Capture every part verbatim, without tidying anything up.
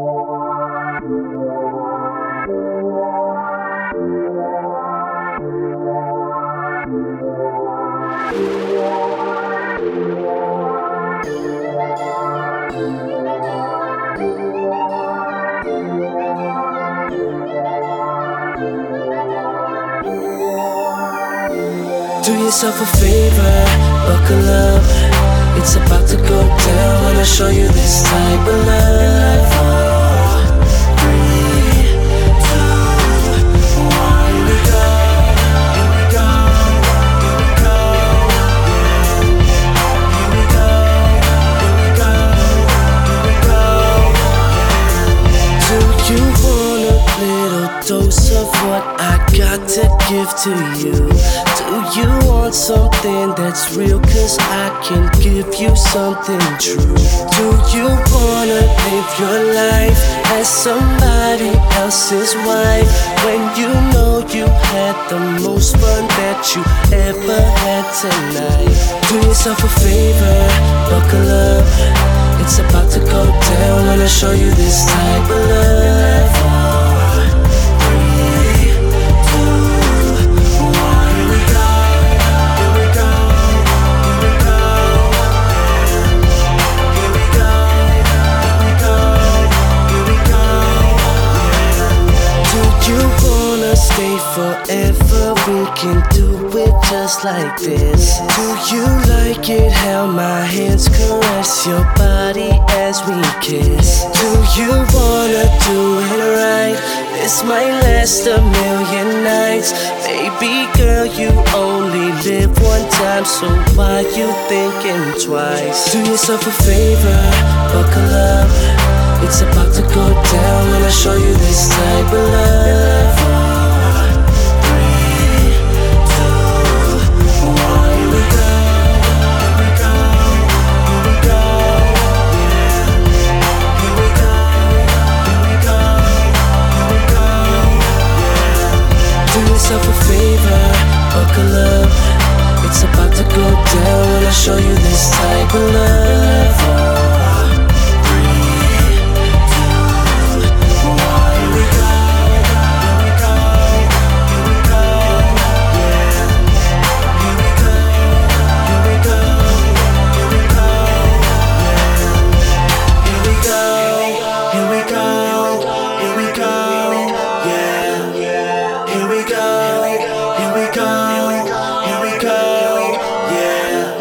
Do yourself a favor, buckle up. It's about to go down. Wanna show you this type of love. Three, two, one, here we go. Here we go. Here we go. Here we go. Here we go. Here we go. Do you want a little dose of what I got to give to you? Do you want something that's real? Cause I can give you something true. Do you wanna live your life as somebody else's wife, when you know you had the most fun that you ever had tonight? Do yourself a favor, buckle up. It's about to go down. Wanna show you this type of love. Stay forever, we can do it just like this. Do you like it how my hands caress your body as we kiss? Do you wanna do it right? This might last a million nights. Baby girl, you only live one time, so why you thinking twice? Do yourself a favor, buckle up. It's about to go down. When I show you this type of love. Yourself a favor, buckle up. It's about to go down when I show you this type of love. Three, two, one, here we go. Here we go. Here we go. Yeah. Here we go. Here we go. Here we go. Yeah. Here we go. Here we go. Here we go. Yeah. Here we go. Here we go, here we go, yeah,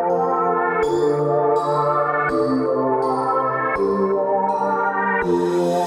yeah.